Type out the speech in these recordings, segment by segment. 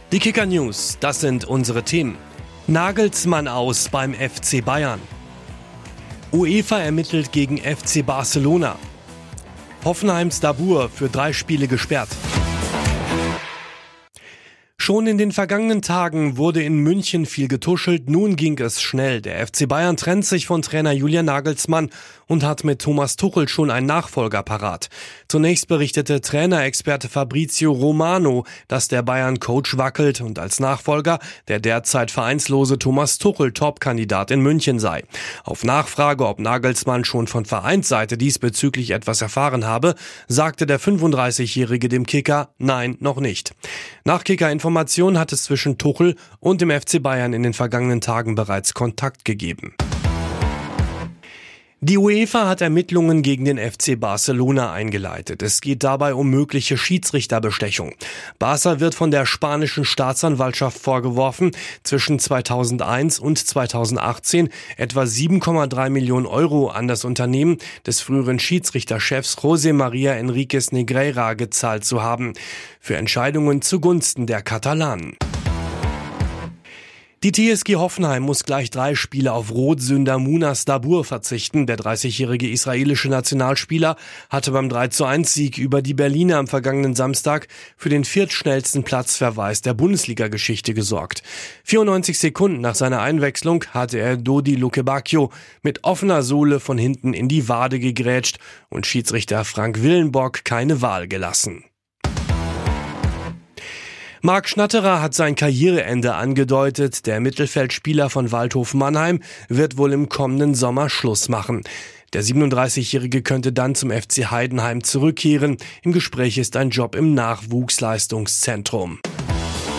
Die Kicker News, das sind unsere Themen. Nagelsmann aus beim FC Bayern. UEFA ermittelt gegen FC Barcelona. Hoffenheims Dabbur für 3 Spiele gesperrt. Schon in den vergangenen Tagen wurde in München viel getuschelt, nun ging es schnell. Der FC Bayern trennt sich von Trainer Julian Nagelsmann und hat mit Thomas Tuchel schon einen Nachfolger parat. Zunächst berichtete Trainerexperte Fabrizio Romano, dass der Bayern-Coach wackelt und als Nachfolger der derzeit vereinslose Thomas Tuchel Topkandidat in München sei. Auf Nachfrage, ob Nagelsmann schon von Vereinsseite diesbezüglich etwas erfahren habe, sagte der 35-Jährige dem Kicker, nein, noch nicht. Nach Kicker-Informationen hat es zwischen Tuchel und dem FC Bayern in den vergangenen Tagen bereits Kontakt gegeben. Die UEFA hat Ermittlungen gegen den FC Barcelona eingeleitet. Es geht dabei um mögliche Schiedsrichterbestechung. Barca wird von der spanischen Staatsanwaltschaft vorgeworfen, zwischen 2001 und 2018 etwa 7,3 Millionen Euro an das Unternehmen des früheren Schiedsrichterchefs José María Enríquez Negreira gezahlt zu haben, für Entscheidungen zugunsten der Katalanen. Die TSG Hoffenheim muss gleich 3 Spiele auf Rotsünder Munas Dabbur verzichten. Der 30-jährige israelische Nationalspieler hatte beim 3:1-Sieg über die Berliner am vergangenen Samstag für den viertschnellsten Platzverweis der Bundesliga-Geschichte gesorgt. 94 Sekunden nach seiner Einwechslung hatte er Dodi Lukebakio mit offener Sohle von hinten in die Wade gegrätscht und Schiedsrichter Frank Willenborg keine Wahl gelassen. Marc Schnatterer hat sein Karriereende angedeutet. Der Mittelfeldspieler von Waldhof Mannheim wird wohl im kommenden Sommer Schluss machen. Der 37-Jährige könnte dann zum FC Heidenheim zurückkehren. Im Gespräch ist ein Job im Nachwuchsleistungszentrum.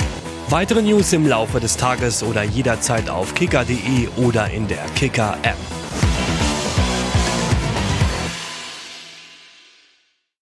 Weitere News im Laufe des Tages oder jederzeit auf kicker.de oder in der Kicker-App.